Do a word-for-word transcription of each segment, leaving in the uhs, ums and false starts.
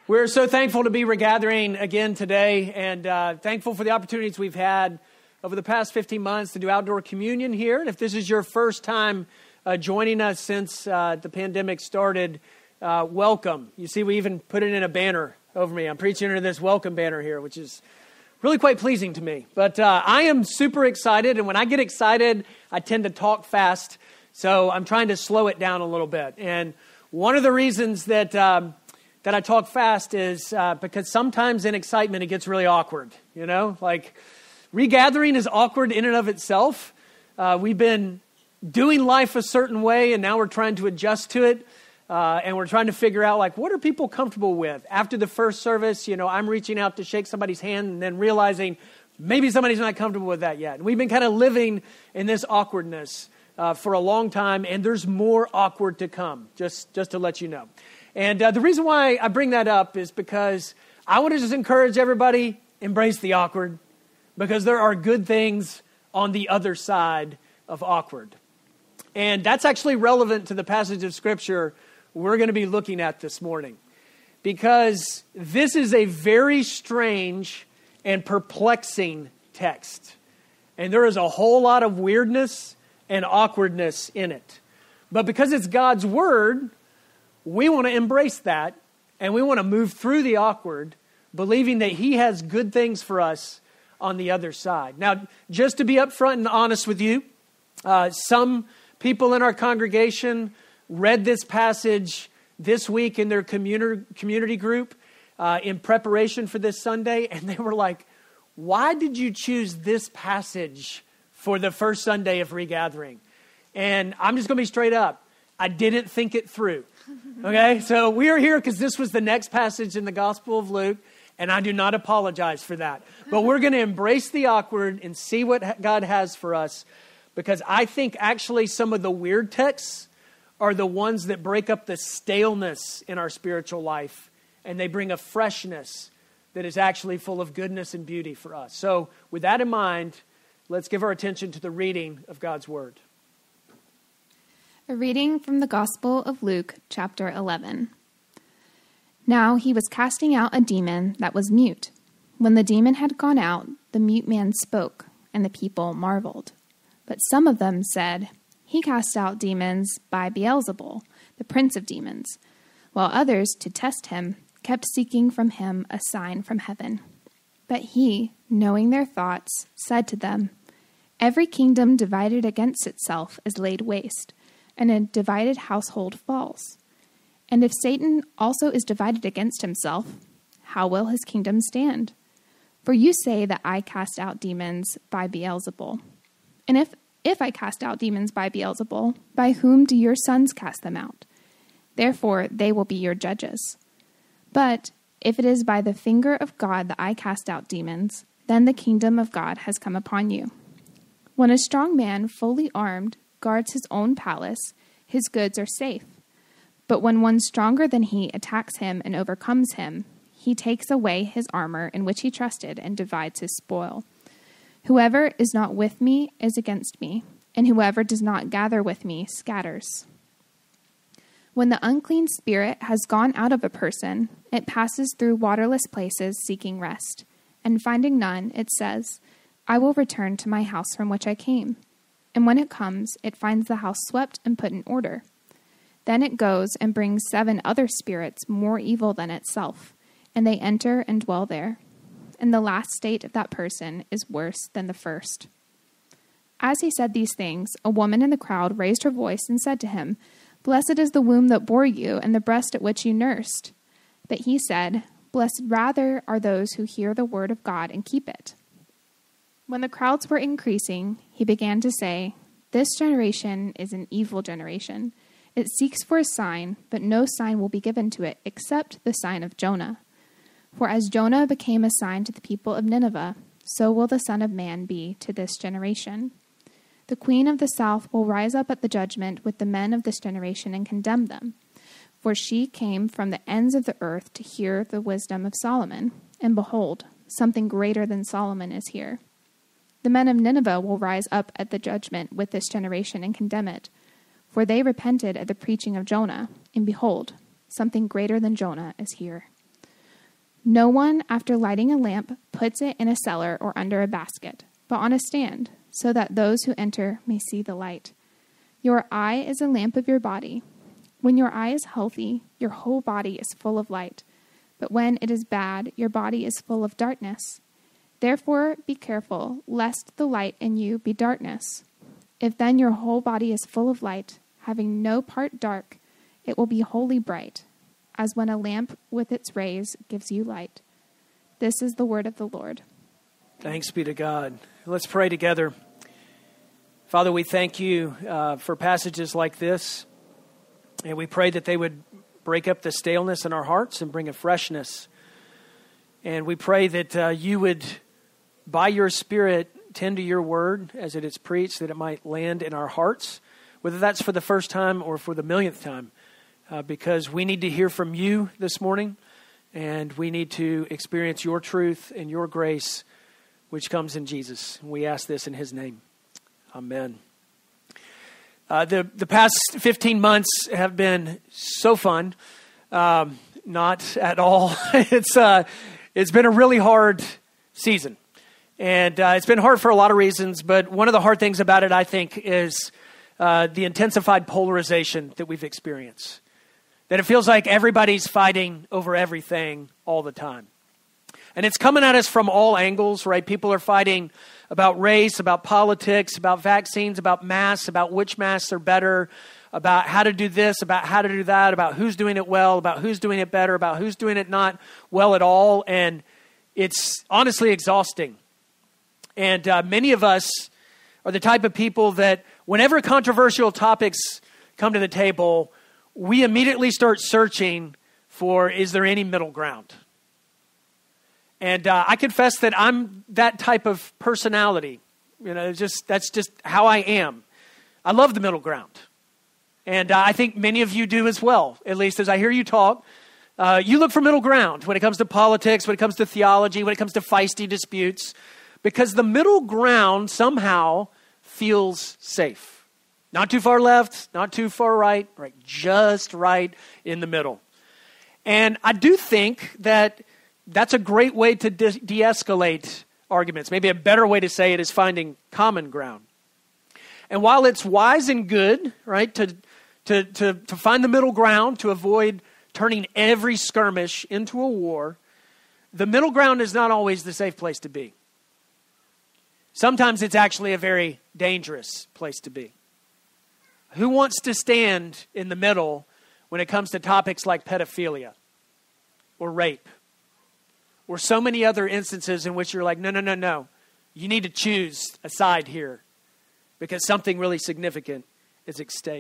We're so thankful to be regathering again today, and uh, thankful for the opportunities we've had over the past fifteen months to do outdoor communion here. And if this is your first time uh, joining us since uh, the pandemic started, uh, welcome. You see, we even put it in a banner over me. I'm preaching under this welcome banner here, which is really quite pleasing to me. But uh, I am super excited, and when I get excited, I tend to talk fast. So I'm trying to slow it down a little bit. And one of the reasons that um, that I talk fast is uh, because sometimes in excitement it gets really awkward. You know, like regathering is awkward in and of itself. Uh, we've been doing life a certain way, and now we're trying to adjust to it. Uh, and we're trying to figure out, like, what are people comfortable with? After the first service, you know, I'm reaching out to shake somebody's hand and then realizing maybe somebody's not comfortable with that yet. And we've been kind of living in this awkwardness uh, for a long time, and there's more awkward to come, just, just to let you know. And uh, the reason why I bring that up is because I want to just encourage everybody, embrace the awkward, because there are good things on the other side of awkward. And that's actually relevant to the passage of Scripture we're going to be looking at this morning, because this is a very strange and perplexing text. And there is a whole lot of weirdness and awkwardness in it. But because it's God's word, we want to embrace that, and we want to move through the awkward, believing that He has good things for us on the other side. Now, just to be upfront and honest with you, uh, some people in our congregation read this passage this week in their community community group uh, in preparation for this Sunday, and they were like, why did you choose this passage for the first Sunday of regathering? And I'm just going to be straight up. I didn't think it through. Okay, so we are here because this was the next passage in the Gospel of Luke, and I do not apologize for that. But we're going to embrace the awkward and see what God has for us, because I think actually some of the weird texts are the ones that break up the staleness in our spiritual life, and they bring a freshness that is actually full of goodness and beauty for us. So with that in mind, let's give our attention to the reading of God's Word. A reading from the Gospel of Luke, chapter eleven. Now he was casting out a demon that was mute. When the demon had gone out, the mute man spoke, and the people marveled. But some of them said, "He cast out demons by Beelzebul, the prince of demons," while others, to test him, kept seeking from him a sign from heaven. But he, knowing their thoughts, said to them, "Every kingdom divided against itself is laid waste, and a divided household falls. And if Satan also is divided against himself, how will his kingdom stand? For you say that I cast out demons by Beelzebul. And if If I cast out demons by Beelzebul, by whom do your sons cast them out? Therefore they will be your judges. But if it is by the finger of God that I cast out demons, then the kingdom of God has come upon you. When a strong man, fully armed, guards his own palace, his goods are safe. But when one stronger than he attacks him and overcomes him, he takes away his armor in which he trusted and divides his spoil. Whoever is not with me is against me, and whoever does not gather with me scatters. When the unclean spirit has gone out of a person, it passes through waterless places seeking rest, and finding none, it says, I will return to my house from which I came. And when it comes, it finds the house swept and put in order. Then it goes and brings seven other spirits more evil than itself, and they enter and dwell there. And the last state of that person is worse than the first. As he said these things, a woman in the crowd raised her voice and said to him, Blessed is the womb that bore you, and the breast at which you nursed. But he said, Blessed rather are those who hear the word of God and keep it. When the crowds were increasing, he began to say, This generation is an evil generation. It seeks for a sign, but no sign will be given to it except the sign of Jonah. For as Jonah became a sign to the people of Nineveh, so will the Son of Man be to this generation. The queen of the south will rise up at the judgment with the men of this generation and condemn them. For she came from the ends of the earth to hear the wisdom of Solomon, and behold, something greater than Solomon is here. The men of Nineveh will rise up at the judgment with this generation and condemn it. For they repented at the preaching of Jonah, and behold, something greater than Jonah is here. No one, after lighting a lamp, puts it in a cellar or under a basket, but on a stand, so that those who enter may see the light. Your eye is a lamp of your body. When your eye is healthy, your whole body is full of light. But when it is bad, your body is full of darkness. Therefore, be careful, lest the light in you be darkness. If then your whole body is full of light, having no part dark, it will be wholly bright, as when a lamp with its rays gives you light. This is the word of the Lord. Thanks be to God. Let's pray together. Father, we thank you uh, for passages like this, and we pray that they would break up the staleness in our hearts and bring a freshness. And we pray that uh, you would, by your Spirit, tend to your word as it is preached, that it might land in our hearts, whether that's for the first time or for the millionth time. Uh, because we need to hear from you this morning, and we need to experience your truth and your grace, which comes in Jesus. We ask this in his name. Amen. Uh, the, the past fifteen months have been so fun. Um, not at all. it's uh, It's been a really hard season. And uh, it's been hard for a lot of reasons, but one of the hard things about it, I think, is uh, the intensified polarization that we've experienced. That it feels like everybody's fighting over everything all the time. And it's coming at us from all angles, right? People are fighting about race, about politics, about vaccines, about masks, about which masks are better, about how to do this, about how to do that, about who's doing it well, about who's doing it better, about who's doing it not well at all. And it's honestly exhausting. And uh, many of us are the type of people that whenever controversial topics come to the table, we immediately start searching for, is there any middle ground? And uh, I confess that I'm that type of personality. You know, just that's just how I am. I love the middle ground. And uh, I think many of you do as well, at least as I hear you talk. Uh, you look for middle ground when it comes to politics, when it comes to theology, when it comes to feisty disputes, because the middle ground somehow feels safe. Not too far left, not too far right, right, just right in the middle. And I do think that that's a great way to de- de-escalate arguments. Maybe a better way to say it is finding common ground. And while it's wise and good, right, to to to, to find the middle ground, to avoid turning every skirmish into a war, the middle ground is not always the safe place to be. Sometimes it's actually a very dangerous place to be. Who wants to stand in the middle when it comes to topics like pedophilia or rape or so many other instances in which you're like, no, no, no, no. You need to choose a side here because something really significant is at stake.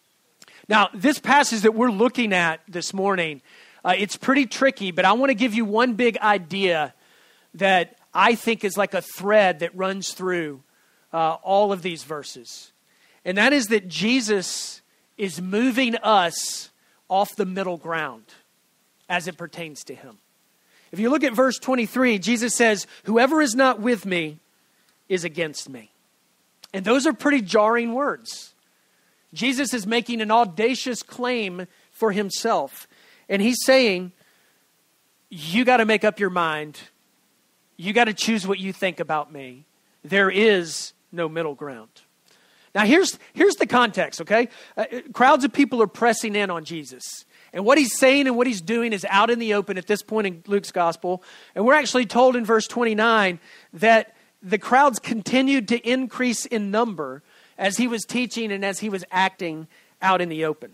Now, this passage that we're looking at this morning, uh, it's pretty tricky, but I want to give you one big idea that I think is like a thread that runs through uh, all of these verses. And that is that Jesus is moving us off the middle ground as it pertains to him. If you look at verse twenty-three, Jesus says, whoever is not with me is against me. And those are pretty jarring words. Jesus is making an audacious claim for himself. And he's saying, you got to make up your mind. You got to choose what you think about me. There is no middle ground. Now, here's, here's the context, okay? Uh, crowds of people are pressing in on Jesus. And what he's saying and what he's doing is out in the open at this point in Luke's gospel. And we're actually told in verse twenty-nine that the crowds continued to increase in number as he was teaching and as he was acting out in the open.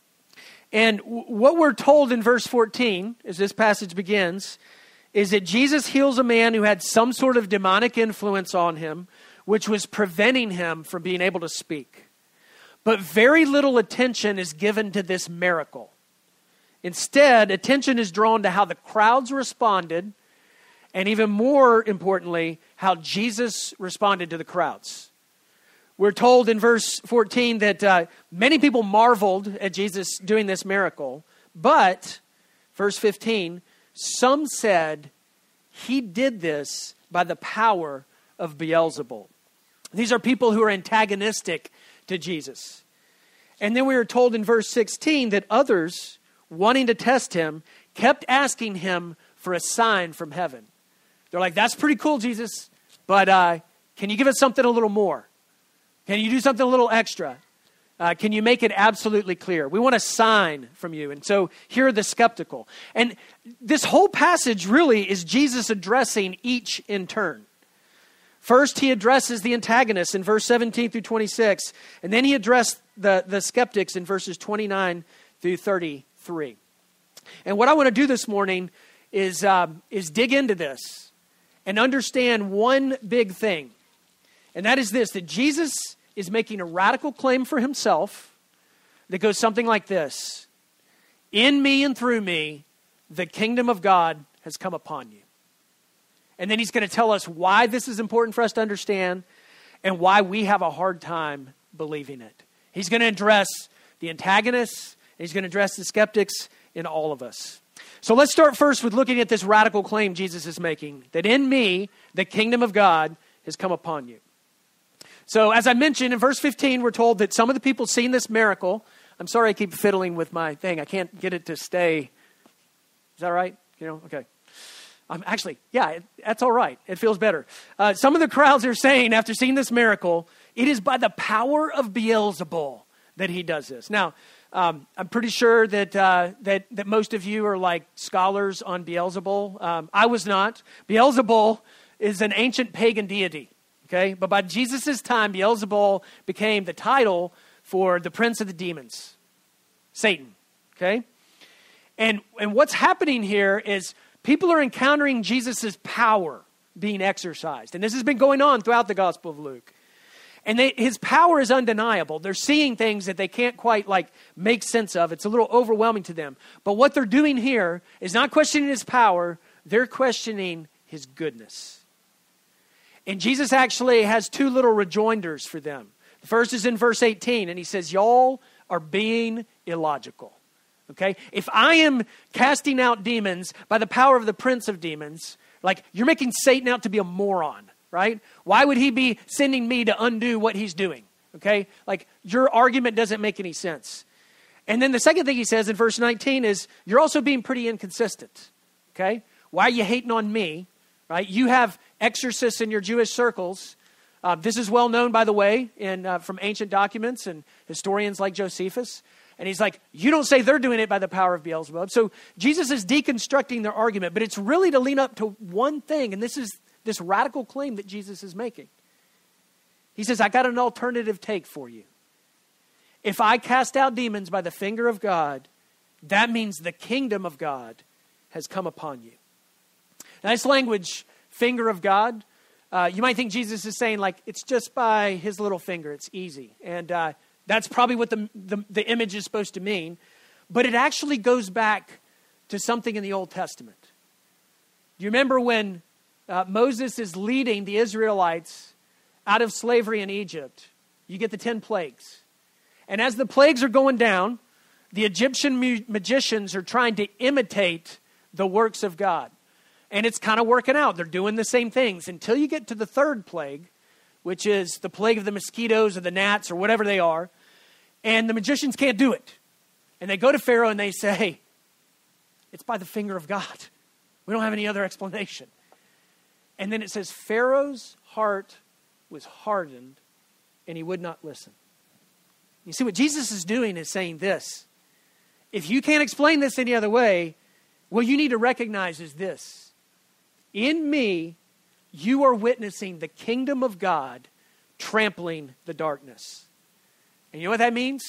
And w- what we're told in verse fourteen, as this passage begins, is that Jesus heals a man who had some sort of demonic influence on him, which was preventing him from being able to speak. But very little attention is given to this miracle. Instead, attention is drawn to how the crowds responded, and even more importantly, how Jesus responded to the crowds. We're told in verse fourteen that uh, many people marveled at Jesus doing this miracle, but, verse fifteen, some said he did this by the power of Beelzebul. These are people who are antagonistic to Jesus. And then we are told in verse sixteen that others, wanting to test him, kept asking him for a sign from heaven. They're like, that's pretty cool, Jesus, but uh, can you give us something a little more? Can you do something a little extra? Uh, can you make it absolutely clear? We want a sign from you. And so here are the skeptical. And this whole passage really is Jesus addressing each in turn. First, he addresses the antagonists in verse seventeen through twenty-six. And then he addressed the, the skeptics in verses twenty-nine through thirty-three. And what I want to do this morning is, uh, is dig into this and understand one big thing. And that is this, that Jesus is making a radical claim for himself that goes something like this. In me and through me, the kingdom of God has come upon you. And then he's going to tell us why this is important for us to understand and why we have a hard time believing it. He's going to address the antagonists, and he's going to address the skeptics in all of us. So let's start first with looking at this radical claim Jesus is making, that in me, the kingdom of God has come upon you. So as I mentioned, in verse fifteen, we're told that some of the people seeing this miracle, I'm sorry I keep fiddling with my thing. I can't get it to stay. Is that right? You know, okay. Um, actually, yeah, it, that's all right. It feels better. Uh, some of the crowds are saying, after seeing this miracle, it is by the power of Beelzebul that he does this. Now, um, I'm pretty sure that, uh, that that most of you are like scholars on Beelzebul. Um, I was not. Beelzebul is an ancient pagan deity. Okay, but by Jesus' time, Beelzebul became the title for the prince of the demons, Satan. Okay, and and what's happening here is people are encountering Jesus' power being exercised, and this has been going on throughout the Gospel of Luke. And they, his power is undeniable. They're seeing things that they can't quite like make sense of. It's a little overwhelming to them. But what they're doing here is not questioning his power; they're questioning his goodness. And Jesus actually has two little rejoinders for them. The first is in verse eighteen, and he says, y'all are being illogical. Okay? If I am casting out demons by the power of the prince of demons, like you're making Satan out to be a moron, right? Why would he be sending me to undo what he's doing? Okay? Like your argument doesn't make any sense. And then the second thing he says in verse nineteen is, you're also being pretty inconsistent. Okay? Why are you hating on me? Right? You have exorcists in your Jewish circles. Uh, this is well known, by the way, in uh, from ancient documents and historians like Josephus. And he's like, you don't say they're doing it by the power of Beelzebub. So Jesus is deconstructing their argument, but it's really to lean up to one thing, and this is this radical claim that Jesus is making. He says, I got an alternative take for you. If I cast out demons by the finger of God, that means the kingdom of God has come upon you. Now, this language, finger of God, uh, you might think Jesus is saying, like, it's just by his little finger. It's easy. And uh, that's probably what the, the, the image is supposed to mean. But it actually goes back to something in the Old Testament. Do you remember when uh, Moses is leading the Israelites out of slavery in Egypt? You get the ten plagues. And as the plagues are going down, the Egyptian mu- magicians are trying to imitate the works of God. And it's kind of working out. They're doing the same things until you get to the third plague, which is the plague of the mosquitoes or the gnats or whatever they are. And the magicians can't do it. And they go to Pharaoh and they say, it's by the finger of God. We don't have any other explanation. And then it says, Pharaoh's heart was hardened and he would not listen. You see, what Jesus is doing is saying this. If you can't explain this any other way, what you need to recognize is this. In me, you are witnessing the kingdom of God trampling the darkness. And you know what that means?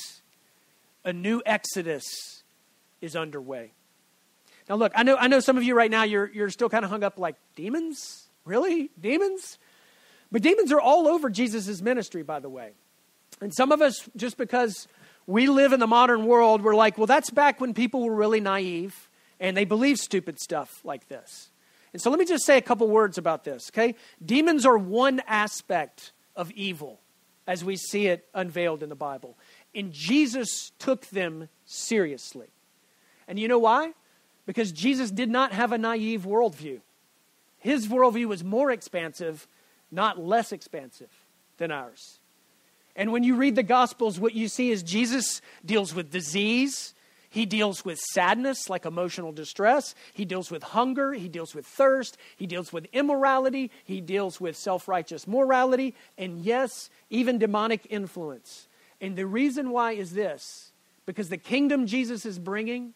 A new exodus is underway. Now look, I know I know some of you right now, you're, you're still kind of hung up like, demons? Really? Demons? But demons are all over Jesus' ministry, by the way. And some of us, just because we live in the modern world, we're like, well, that's back when people were really naive and they believed stupid stuff like this. And so let me just say a couple words about this, okay? Demons are one aspect of evil as we see it unveiled in the Bible. And Jesus took them seriously. And you know why? Because Jesus did not have a naive worldview. His worldview was more expansive, not less expansive than ours. And when you read the Gospels, what you see is Jesus deals with disease. He deals with sadness, like emotional distress. He deals with hunger. He deals with thirst. He deals with immorality. He deals with self-righteous morality. And yes, even demonic influence. And the reason why is this, because the kingdom Jesus is bringing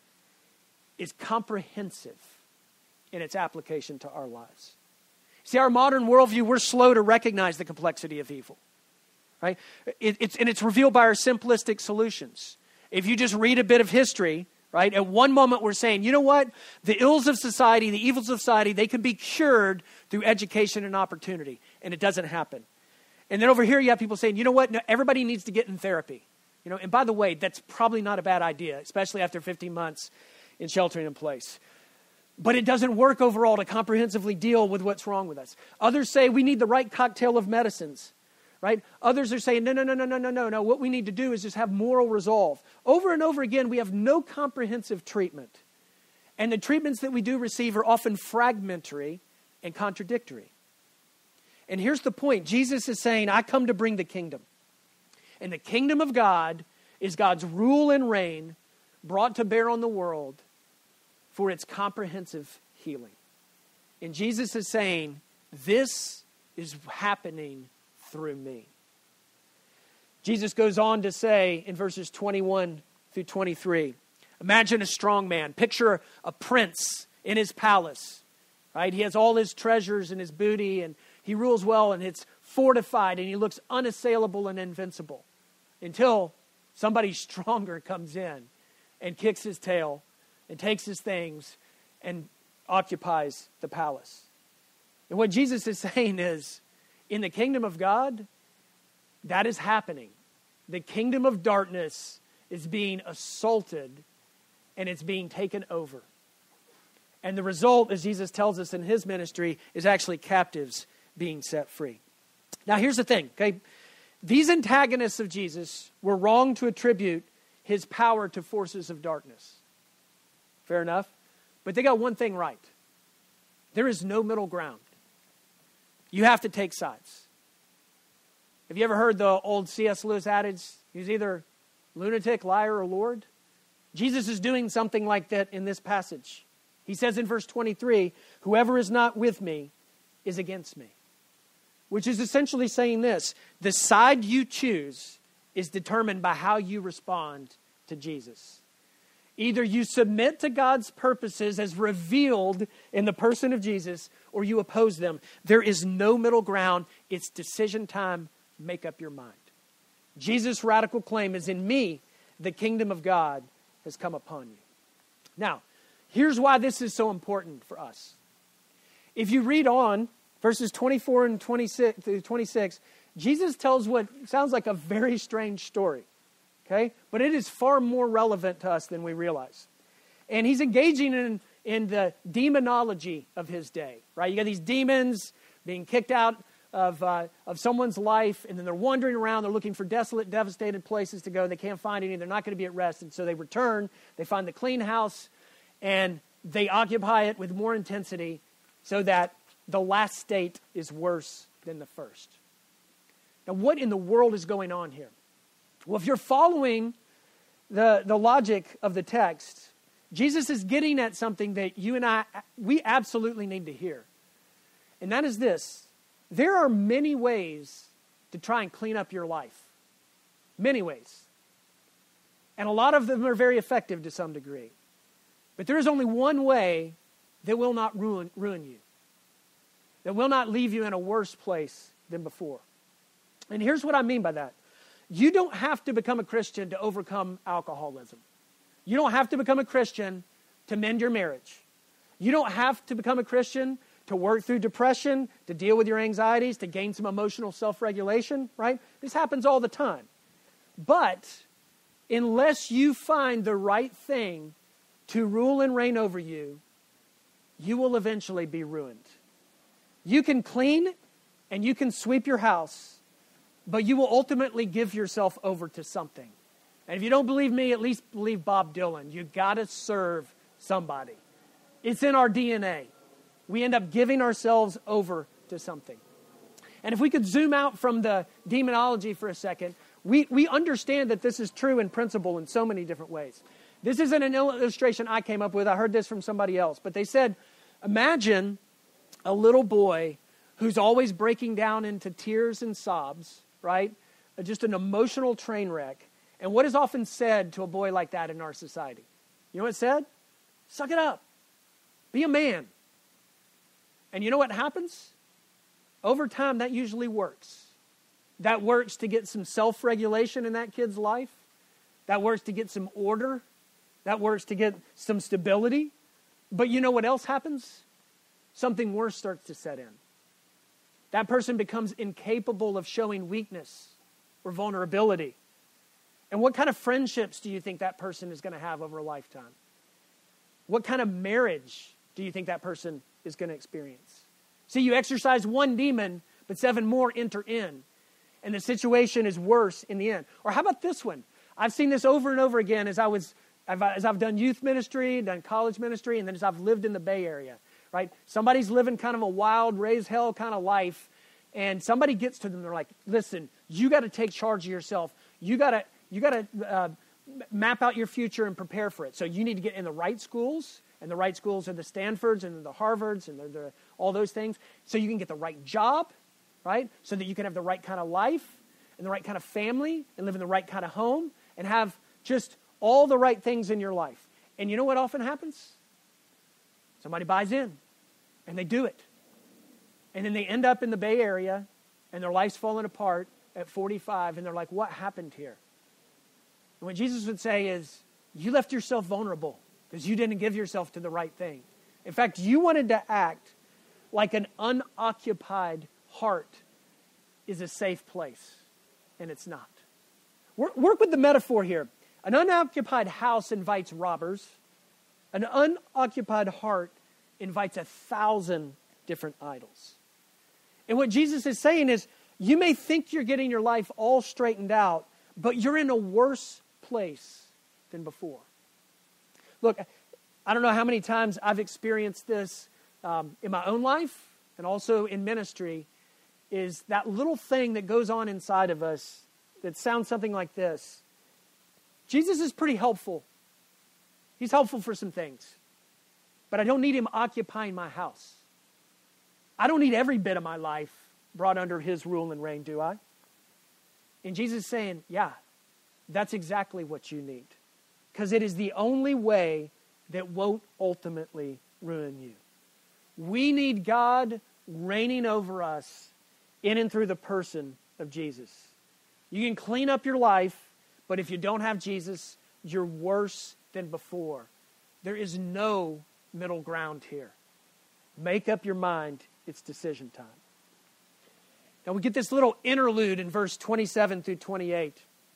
is comprehensive in its application to our lives. See, our modern worldview, we're slow to recognize the complexity of evil, right? It, it's, and it's revealed by our simplistic solutions. If you just read a bit of history, right, at one moment we're saying, you know what? The ills of society, the evils of society, they can be cured through education and opportunity. And it doesn't happen. And then over here you have people saying, you know what? No, everybody needs to get in therapy. You know, and by the way, that's probably not a bad idea, especially after fifteen months in sheltering in place. But it doesn't work overall to comprehensively deal with what's wrong with us. Others say we need the right cocktail of medicines. Right? Others are saying, no, no, no, no, no, no, no, no. What we need to do is just have moral resolve. Over and over again, we have no comprehensive treatment. And the treatments that we do receive are often fragmentary and contradictory. And here's the point. Jesus is saying, I come to bring the kingdom. And the kingdom of God is God's rule and reign brought to bear on the world for its comprehensive healing. And Jesus is saying, this is happening through me. Jesus goes on to say in verses twenty-one through twenty-three, imagine a strong man. Picture a prince in his palace, right? He has all his treasures and his booty, and he rules well, and it's fortified, and he looks unassailable and invincible until somebody stronger comes in and kicks his tail and takes his things and occupies the palace. And what Jesus is saying is, in the kingdom of God, that is happening. The kingdom of darkness is being assaulted and it's being taken over. And the result, as Jesus tells us in his ministry, is actually captives being set free. Now here's the thing, okay? These antagonists of Jesus were wrong to attribute his power to forces of darkness. Fair enough? But they got one thing right. There is no middle ground. You have to take sides. Have you ever heard the old C S Lewis adage, he's either lunatic, liar, or Lord? Jesus is doing something like that in this passage. He says in verse twenty-three, whoever is not with me is against me. Which is essentially saying this, the side you choose is determined by how you respond to Jesus. Either you submit to God's purposes as revealed in the person of Jesus, or you oppose them. There is no middle ground. It's decision time. Make up your mind. Jesus' radical claim is, in me, the kingdom of God has come upon you. Now, here's why this is so important for us. If you read on, verses twenty-four and twenty-six through twenty-six, Jesus tells what sounds like a very strange story. Okay? But it is far more relevant to us than we realize. And he's engaging in, in the demonology of his day, right? You got these demons being kicked out of, uh, of someone's life, and then they're wandering around. They're looking for desolate, devastated places to go. They can't find any. They're not going to be at rest. And so they return. They find the clean house, and they occupy it with more intensity so that the last state is worse than the first. Now, what in the world is going on here? Well, if you're following the, the logic of the text, Jesus is getting at something that you and I, we absolutely need to hear. And that is this. There are many ways to try and clean up your life. Many ways. And a lot of them are very effective to some degree. But there is only one way that will not ruin, ruin you. That will not leave you in a worse place than before. And here's what I mean by that. You don't have to become a Christian to overcome alcoholism. You don't have to become a Christian to mend your marriage. You don't have to become a Christian to work through depression, to deal with your anxieties, to gain some emotional self-regulation, right? This happens all the time. But unless you find the right thing to rule and reign over you, you will eventually be ruined. You can clean and you can sweep your house, but you will ultimately give yourself over to something. And if you don't believe me, at least believe Bob Dylan. You got to serve somebody. It's in our D N A. We end up giving ourselves over to something. And if we could zoom out from the demonology for a second, we, we understand that this is true in principle in so many different ways. This isn't an illustration I came up with. I heard this from somebody else. But they said, imagine a little boy who's always breaking down into tears and sobs, right? Just an emotional train wreck. And what is often said to a boy like that in our society? You know what it said? Suck it up. Be a man. And you know what happens? Over time, that usually works. That works to get some self-regulation in that kid's life. That works to get some order. That works to get some stability. But you know what else happens? Something worse starts to set in. That person becomes incapable of showing weakness or vulnerability. And what kind of friendships do you think that person is going to have over a lifetime? What kind of marriage do you think that person is going to experience? See, you exorcise one demon, but seven more enter in. And the situation is worse in the end. Or how about this one? I've seen this over and over again as I was, as I've done youth ministry, done college ministry, and then as I've lived in the Bay Area, right? Somebody's living kind of a wild, raise hell kind of life, and somebody gets to them, they're like, listen, you got to take charge of yourself. You got to, you got to uh, map out your future and prepare for it. So you need to get in the right schools, and the right schools are the Stanfords and the Harvards and the, the, all those things, so you can get the right job, right? So that you can have the right kind of life and the right kind of family and live in the right kind of home and have just all the right things in your life. And you know what often happens? Somebody buys in and they do it. And then they end up in the Bay Area and their life's falling apart at forty-five and they're like, what happened here? And what Jesus would say is, you left yourself vulnerable because you didn't give yourself to the right thing. In fact, you wanted to act like an unoccupied heart is a safe place, and it's not. Work, work with the metaphor here. An unoccupied house invites robbers. An unoccupied heart invites a thousand different idols. And what Jesus is saying is, you may think you're getting your life all straightened out, but you're in a worse place than before. Look, I don't know how many times I've experienced this um, in my own life and also in ministry, is that little thing that goes on inside of us that sounds something like this. Jesus is pretty helpful. He's helpful for some things. But I don't need him occupying my house. I don't need every bit of my life brought under his rule and reign, do I? And Jesus is saying, yeah, that's exactly what you need. Because it is the only way that won't ultimately ruin you. We need God reigning over us in and through the person of Jesus. You can clean up your life, but if you don't have Jesus, you're worse than before. There is no middle ground here. Make up your mind. It's decision time. Now we get this little interlude in verse twenty-seven through twenty-eight.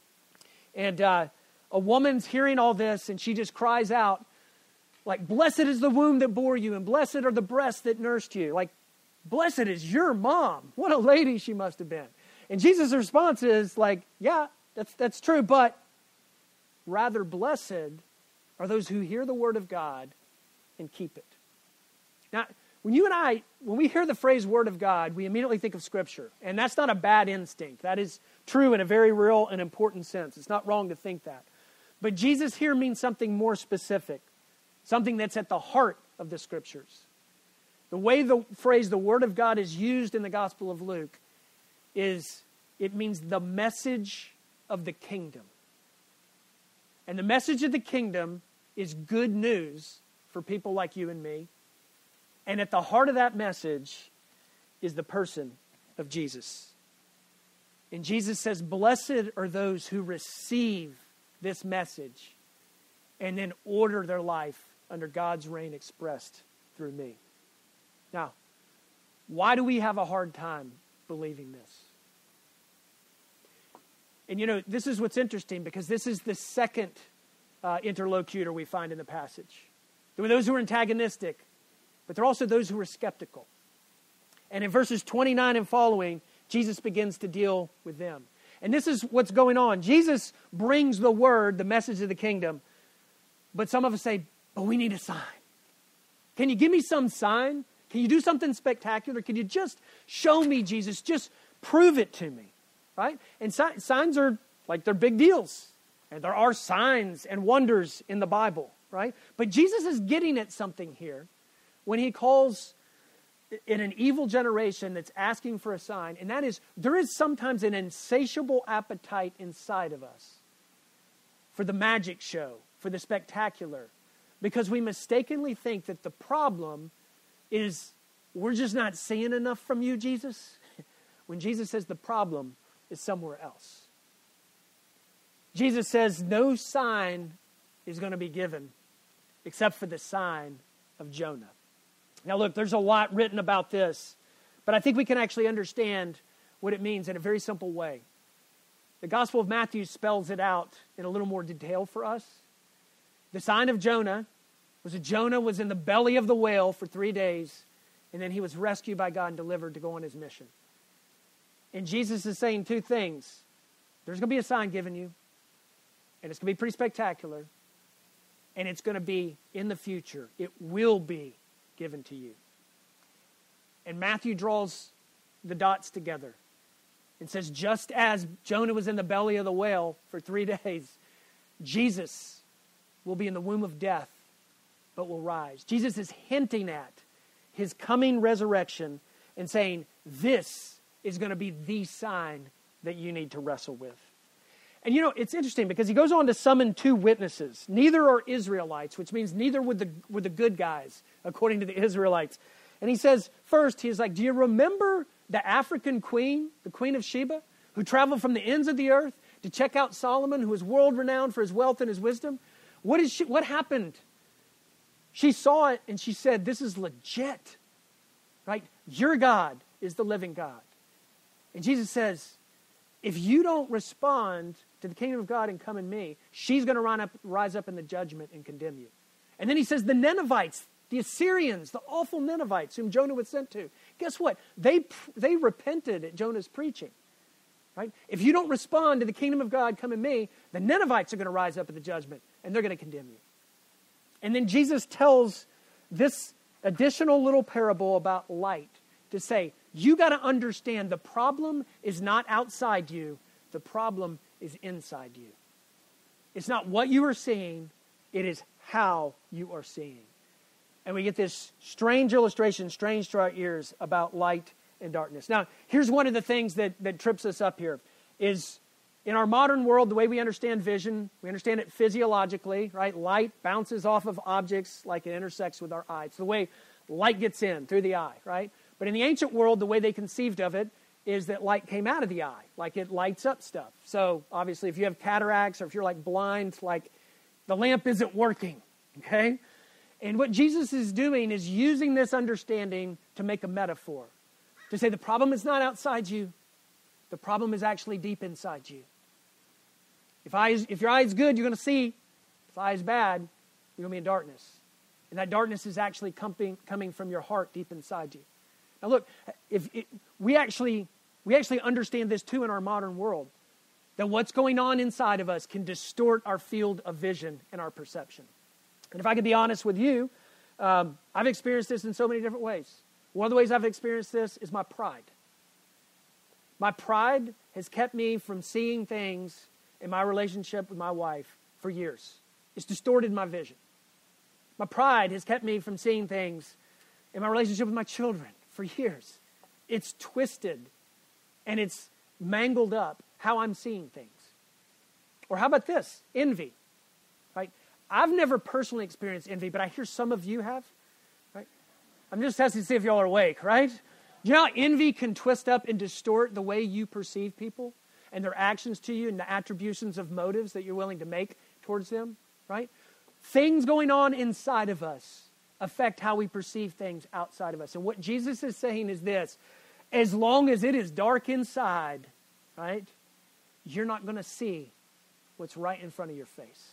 And uh, a woman's hearing all this, and she just cries out, like, blessed is the womb that bore you, and blessed are the breasts that nursed you. Like, blessed is your mom. What a lady she must have been. And Jesus' response is like, yeah, that's, that's true, but rather blessed are those who hear the word of God and keep it. Now, when you and I, when we hear the phrase word of God, we immediately think of Scripture. And that's not a bad instinct. That is true in a very real and important sense. It's not wrong to think that. But Jesus here means something more specific, something that's at the heart of the Scriptures. The way the phrase the word of God is used in the Gospel of Luke is, it means the message of the kingdom. And the message of the kingdom is good news for people like you and me. And at the heart of that message is the person of Jesus. And Jesus says, blessed are those who receive this message and then order their life under God's reign expressed through me. Now, why do we have a hard time believing this? And you know, this is what's interesting, because this is the second uh, interlocutor we find in the passage. There were those who were antagonistic, but there are also those who were skeptical. And in verses twenty-nine and following, Jesus begins to deal with them. And this is what's going on. Jesus brings the word, the message of the kingdom, but some of us say, but we need a sign. Can you give me some sign? Can you do something spectacular? Can you just show me, Jesus? Just prove it to me, right? And si- signs are like, they're big deals. And there are signs and wonders in the Bible, right? But Jesus is getting at something here when he calls in an evil generation that's asking for a sign, and that is, there is sometimes an insatiable appetite inside of us for the magic show, for the spectacular, because we mistakenly think that the problem is we're just not seeing enough from you, Jesus, when Jesus says the problem is somewhere else. Jesus says no sign is going to be given except for the sign of Jonah. Now look, there's a lot written about this, but I think we can actually understand what it means in a very simple way. The Gospel of Matthew spells it out in a little more detail for us. The sign of Jonah was that Jonah was in the belly of the whale for three days, and then he was rescued by God and delivered to go on his mission. And Jesus is saying two things. There's going to be a sign given you, and it's going to be pretty spectacular, and it's going to be in the future. It will be given to you. And Matthew draws the dots together and says, just as Jonah was in the belly of the whale for three days, Jesus will be in the womb of death, but will rise. Jesus is hinting at his coming resurrection and saying, this is going to be the sign that you need to wrestle with. And you know, it's interesting because he goes on to summon two witnesses. Neither are Israelites, which means neither were the, were the good guys, according to the Israelites. And he says, first, he's like, do you remember the African queen, the Queen of Sheba, who traveled from the ends of the earth to check out Solomon, who was world-renowned for his wealth and his wisdom? What is she, what happened? She saw it and she said, this is legit, right? Your God is the living God. And Jesus says, if you don't respond to the kingdom of God and come in me, she's going to run up, rise up in the judgment and condemn you. And then he says the Ninevites, the Assyrians, the awful Ninevites whom Jonah was sent to, guess what? They, they repented at Jonah's preaching. Right? If you don't respond to the kingdom of God, come in me, the Ninevites are going to rise up in the judgment and they're going to condemn you. And then Jesus tells this additional little parable about light to say, you got to understand the problem is not outside you. The problem is inside you. It's not what you are seeing. It is how you are seeing. And we get this strange illustration, strange to our ears, about light and darkness. Now, here's one of the things that, that trips us up here is in our modern world, the way we understand vision, we understand it physiologically, right? Light bounces off of objects like it intersects with our eye. It's the way light gets in through the eye, right? But in the ancient world, the way they conceived of it is that light came out of the eye, like it lights up stuff. So obviously, if you have cataracts or if you're like blind, like the lamp isn't working, okay? And what Jesus is doing is using this understanding to make a metaphor, to say the problem is not outside you, the problem is actually deep inside you. If, eyes, if your eye is good, you're going to see. If the eye is bad, you're going to be in darkness. And that darkness is actually coming, coming from your heart deep inside you. Now look, if it, we actually we actually understand this too in our modern world, that what's going on inside of us can distort our field of vision and our perception. And if I could be honest with you, um, I've experienced this in so many different ways. One of the ways I've experienced this is my pride. My pride has kept me from seeing things in my relationship with my wife for years. It's distorted my vision. My pride has kept me from seeing things in my relationship with my children for years. It's twisted and it's mangled up how I'm seeing things. Or how about this? Envy. Right? I've never personally experienced envy, but I hear some of you have. Right? I'm just testing to see if y'all are awake, right? You know how envy can twist up and distort the way you perceive people and their actions to you and the attributions of motives that you're willing to make towards them, right? Things going on inside of us affect how we perceive things outside of us. And what Jesus is saying is this: as long as it is dark inside, right, you're not going to see what's right in front of your face.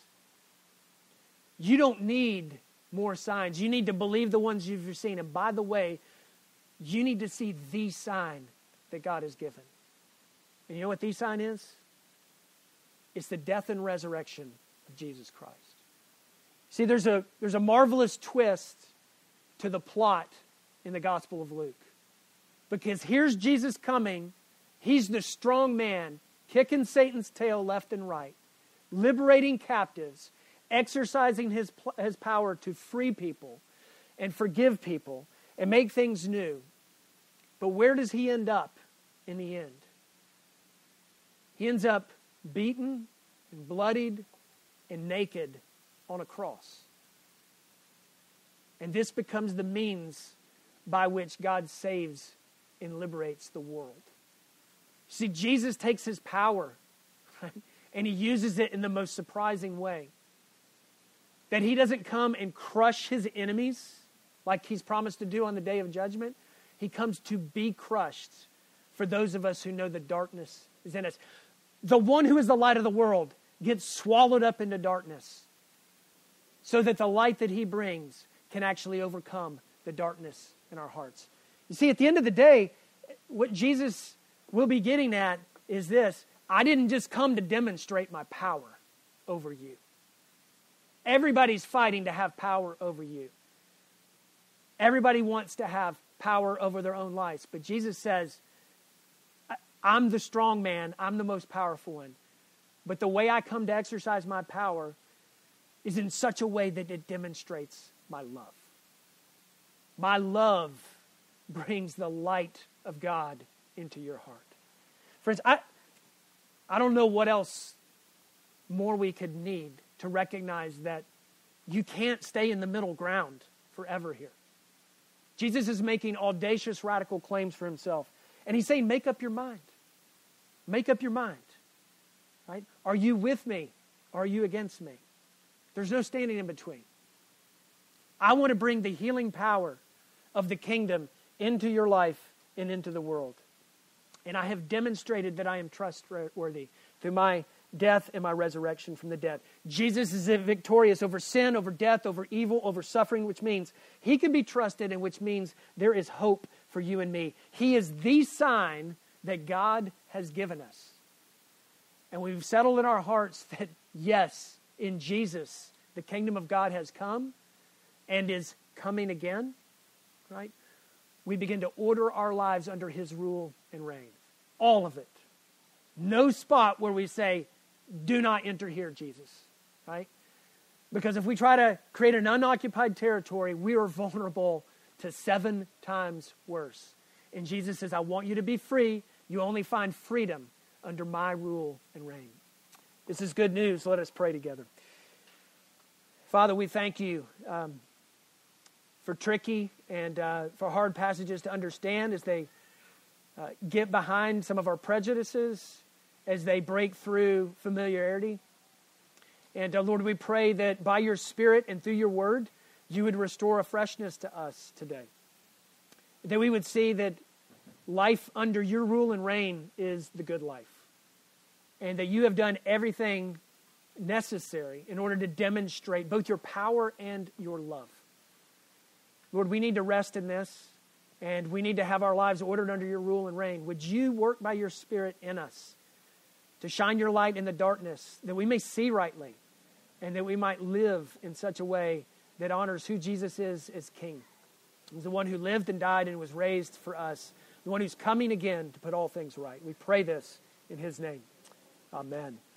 You don't need more signs. You need to believe the ones you've seen. And by the way, you need to see the sign that God has given. And you know what the sign is? It's the death and resurrection of Jesus Christ. See, there's a, there's a marvelous twist to the plot in the Gospel of Luke. Because here's Jesus coming. He's the strong man, kicking Satan's tail left and right. liberating captives, exercising his, his power to free people and forgive people and make things new. But where does he end up in the end? He ends up beaten and bloodied and naked on a cross. And this becomes the means by which God saves and liberates the world. See, Jesus takes his power, right, and he uses it in the most surprising way. That he doesn't come and crush his enemies like he's promised to do on the day of judgment. He comes to be crushed for those of us who know the darkness is in us. The one who is the light of the world gets swallowed up into darkness so that the light that he brings can actually overcome the darkness in our hearts. You see, at the end of the day, what Jesus will be getting at is this: I didn't just come to demonstrate my power over you. Everybody's fighting to have power over you. Everybody wants to have power over their own lives. But Jesus says, I'm the strong man. I'm the most powerful one. But the way I come to exercise my power is in such a way that it demonstrates my love. My love brings the light of God into your heart. Friends, I, I don't know what else more we could need to recognize that you can't stay in the middle ground forever here. Jesus is making audacious, radical claims for himself. And he's saying, make up your mind. Make up your mind. Right? Are you with me? Or are you against me? There's no standing in between. I want to bring the healing power of the kingdom into your life and into the world. And I have demonstrated that I am trustworthy through my death and my resurrection from the dead. Jesus is victorious over sin, over death, over evil, over suffering, which means he can be trusted, and which means there is hope for you and me. He is the sign that God has given us. And we've settled in our hearts that, yes, in Jesus, the kingdom of God has come and is coming again, right? We begin to order our lives under his rule and reign. All of it. No spot where we say, do not enter here, Jesus, right? Because if we try to create an unoccupied territory, we are vulnerable to seven times worse. And Jesus says, I want you to be free. You only find freedom under my rule and reign. This is good news. Let us pray together. Father, we thank you um, for tricky and uh, for hard passages to understand as they uh, get behind some of our prejudices, as they break through familiarity. And uh, Lord, we pray that by your Spirit and through your word, you would restore a freshness to us today. That we would see that life under your rule and reign is the good life. And that you have done everything necessary in order to demonstrate both your power and your love. Lord, we need to rest in this, and we need to have our lives ordered under your rule and reign. Would you work by your Spirit in us to shine your light in the darkness, that we may see rightly, and that we might live in such a way that honors who Jesus is as King. He's the one who lived and died and was raised for us, the one who's coming again to put all things right. We pray this in his name. Amen.